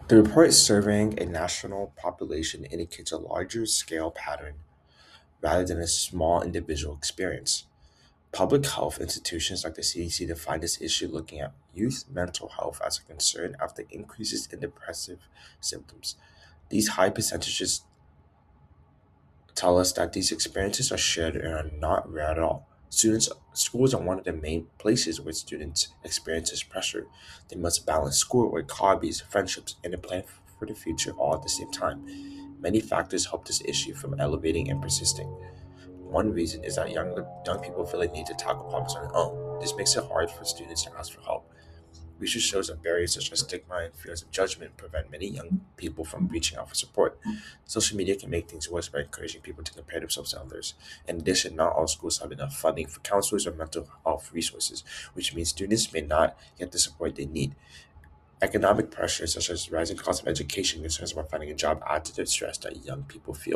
The report surveying a national population indicates a larger scale pattern rather than a small individual experience. Public health institutions like the CDC define this issue looking at youth mental health as a concern after increases in depressive symptoms. These high percentages tell us that these experiences are shared and are not rare at all. Schools are one of the main places where students experience this pressure. They must balance schoolwork, hobbies, friendships, and a plan for the future all at the same time. Many factors help this issue from elevating and persisting. One reason is that young people feel a need to tackle problems on their own. This makes it hard for students to ask for help. Research shows that barriers such as stigma and fears of judgment prevent many young people from reaching out for support. Social media can make things worse by encouraging people to compare themselves to others. In addition, not all schools have enough funding for counselors or mental health resources, which means students may not get the support they need. Economic pressures, such as rising cost of education and concerns about finding a job, add to the stress that young people feel.